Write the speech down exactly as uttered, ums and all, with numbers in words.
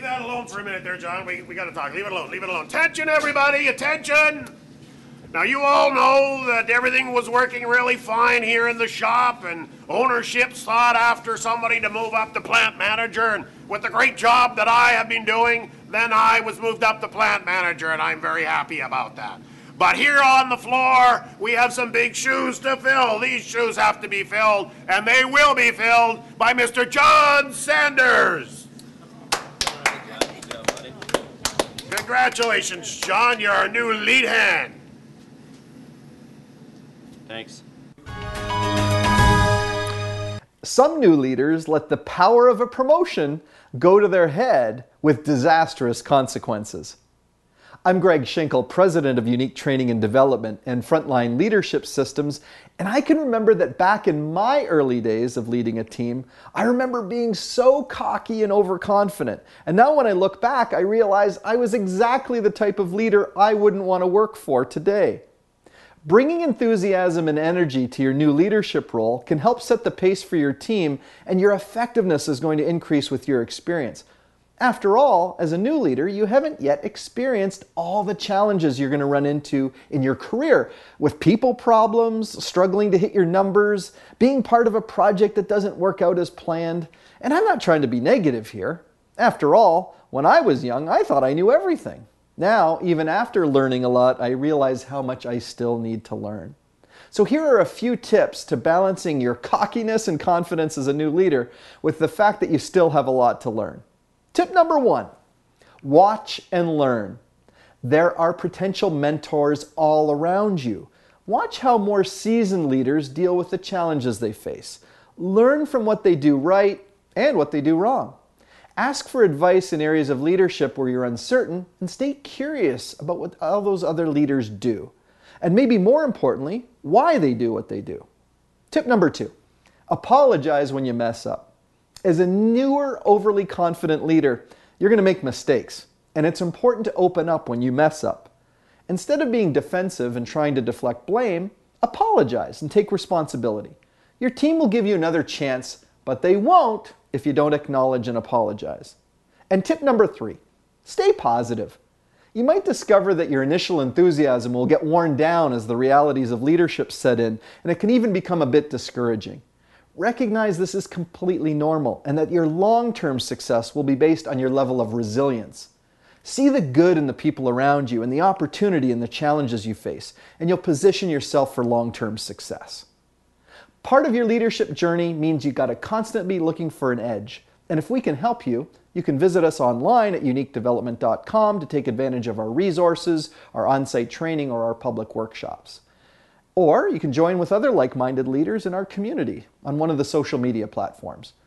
that alone for a minute there, John. We, we got to talk. Leave it alone. Leave it alone. Attention, everybody. Attention. Now, you all know that everything was working really fine here in the shop, and ownership sought after somebody to move up to plant manager, and with the great job that I have been doing, then I was moved up to plant manager, and I'm very happy about that. But here on the floor, we have some big shoes to fill. These shoes have to be filled, and they will be filled by Mister John Sanders. Congratulations, John. You're our new lead hand. Thanks. Some new leaders let the power of a promotion go to their head with disastrous consequences. I'm Greg Schinkel, president of Unique Training and Development and Frontline Leadership Systems, and I can remember that back in my early days of leading a team, I remember being so cocky and overconfident. And now when I look back, I realize I was exactly the type of leader I wouldn't want to work for today. Bringing enthusiasm and energy to your new leadership role can help set the pace for your team, and your effectiveness is going to increase with your experience. After all, as a new leader, you haven't yet experienced all the challenges you're going to run into in your career, with people problems, struggling to hit your numbers, being part of a project that doesn't work out as planned. And I'm not trying to be negative here. After all, when I was young, I thought I knew everything. Now, even after learning a lot, I realize how much I still need to learn. So here are a few tips to balancing your cockiness and confidence as a new leader with the fact that you still have a lot to learn. Tip number one, watch and learn. There are potential mentors all around you. Watch how more seasoned leaders deal with the challenges they face. Learn from what they do right and what they do wrong. Ask for advice in areas of leadership where you're uncertain, and stay curious about what all those other leaders do. And maybe more importantly, why they do what they do. Tip number two, apologize when you mess up. As a newer, overly confident leader, you're going to make mistakes, and it's important to open up when you mess up. Instead of being defensive and trying to deflect blame, apologize and take responsibility. Your team will give you another chance, but they won't if you don't acknowledge and apologize. And tip number three, stay positive. You might discover that your initial enthusiasm will get worn down as the realities of leadership set in, and it can even become a bit discouraging. Recognize this is completely normal and that your long-term success will be based on your level of resilience. See the good in the people around you and the opportunity in the challenges you face, and you'll position yourself for long-term success. Part of your leadership journey means you've got to constantly be looking for an edge. And if we can help you, you can visit us online at unique development dot com to take advantage of our resources, our on-site training, or our public workshops. Or you can join with other like-minded leaders in our community on one of the social media platforms.